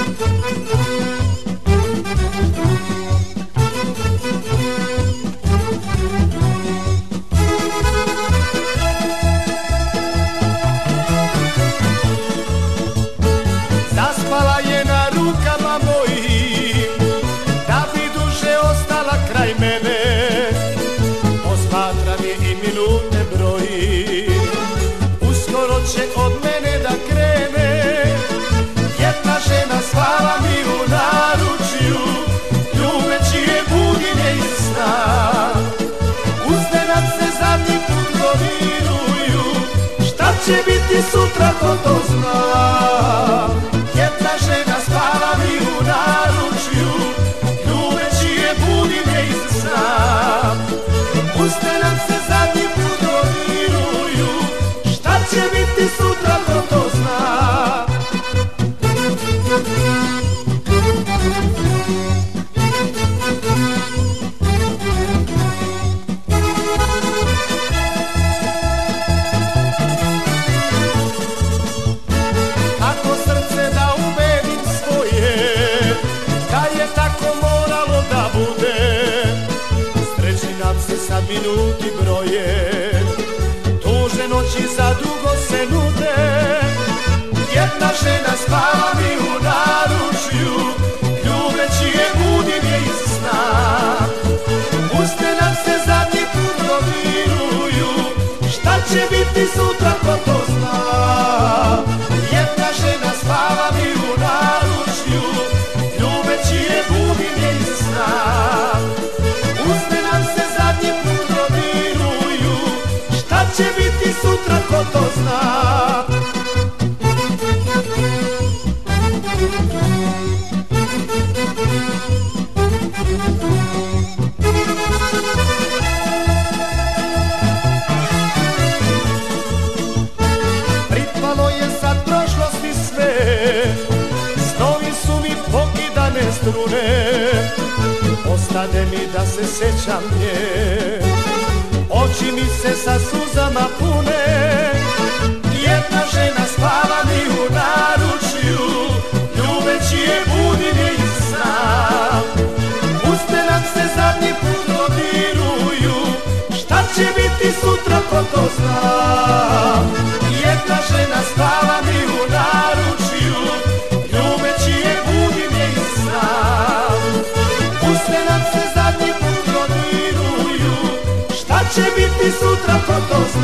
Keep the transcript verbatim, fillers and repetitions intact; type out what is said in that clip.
Zaspala je na rukama mojim, da bi duže ostala kraj mene. Posmatram je i minute brojim, uskoro će od mene da krene. Jedna žena spava mi u naručju, ljubeći je budim je iz sna. Uzde nam se zadnji put doviruju, šta će biti sutra ko to zna. Jedna žena spava mi u naručju, ljubeći je budim je iz sna. Uzde nam se zadnji put doviruju, šta će biti sutra ko to zna. Kako srce da ubedim svoje, da je tako moralo da bude. Sreći nam se sad minuti broje, tuže noći za dugo se nude. Jedna žena spava mi u naručju, ljubeći je budim je iz sna. Usne nam se zadnji put doviruju, šta će biti sutra ko to zna. Jedna žena spava mi u naručju, ljubeći je budim je iz sna. Usne nam se zadnji put doviruju, šta će biti sutra ko to zna. Pripalo je sad prošlosti sve, snovi su mi pokidane strune. Ostane mi da se sećam nje, oči mi se sa suzama pune. Jedna žena spava mi u naručju, ljubeći je budim je iz sna. Usne nam se zadnji put dodiruju, šta će biti sutra ko to zna. Jedna žena spava mi u naručju, ljubeći je budim je iz sna. Usne nam se zadnji put dodiruju, šta će biti sutra ko to zna.